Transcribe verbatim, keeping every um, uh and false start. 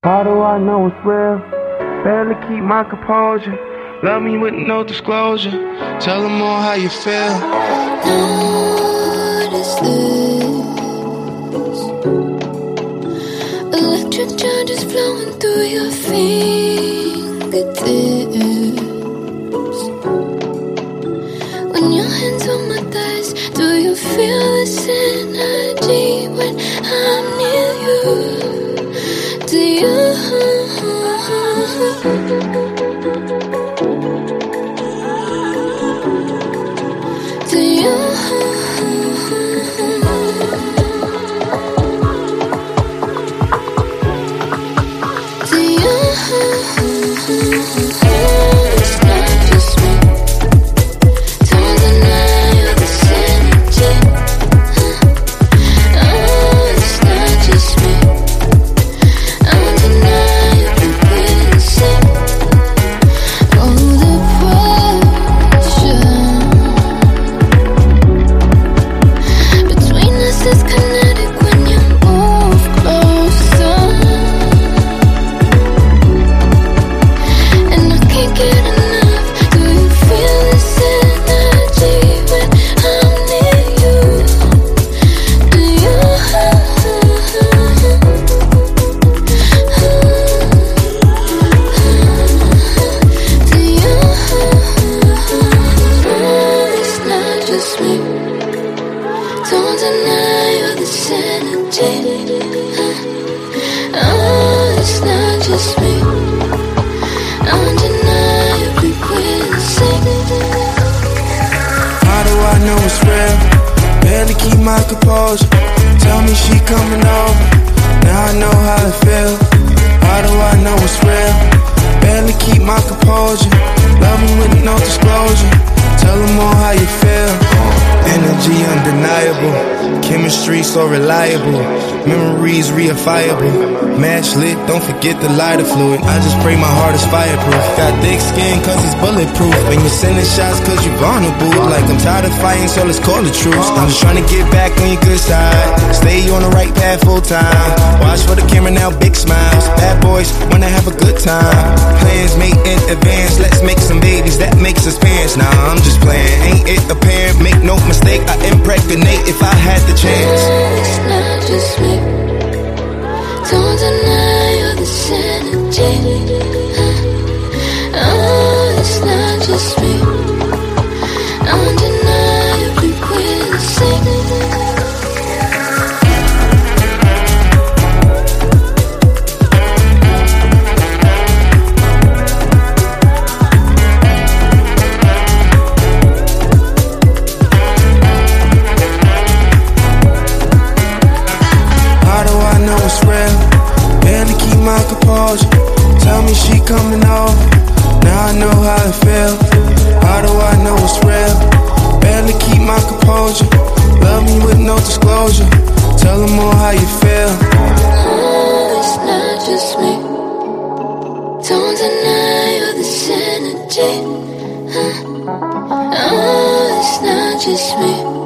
How do I know it's real? Barely keep my composure. Love me with no disclosure. Tell them all how you feel. Notice this. Electric charges flowing through your fingertips. When your hands on my thighs, do you feel this energy when I'm near you? Do you? Do you? Do you? It's not just me. Don't deny you're the synergy. Oh, it's not just me. Undeniably witnessing all the pressure between us is kinetic when you move closer, and I can't get enough. Do you feel this energy when I'm near you? Do you? Do you? It's not just me. Don't deny you're the synergy. Oh, it's not just me. Undeniably witnessing. How do I know it's real? Barely keep my composure. Tell me she coming over. Now I know how it feels. How do I know it's real? Barely keep my composure. Love me with no disclosure. Tell them all how you feel. Energy undeniable. Chemistry so reliable. Memories reifiable. Match lit, don't forget the lighter fluid. I just pray my heart is fireproof. Got thick skin cause it's bulletproof. And you're sending shots cause you're vulnerable. Like I'm tired of fighting, so let's call it truce. I'm just trying to get back on your good side. Stay on the right path full time. Watch for the camera now, big smiles. Bad boys wanna have a good time. Plans made in advance. Let's make some babies, that makes us parents. Nah, I'm just playing. Ain't it apparent? Make no mistake, I impregnate if I had the chance. It's not just me. Don't deny you're the synergy. Oh, it's not just me. Undeniably witnessing. My composure. Tell me she coming over. Now I know how it feels. How do I know it's real? Barely keep my composure. Love me with no disclosure. Tell them all how you feel. Oh, it's not just me. Don't deny you're the synergy. Oh, it's not just me.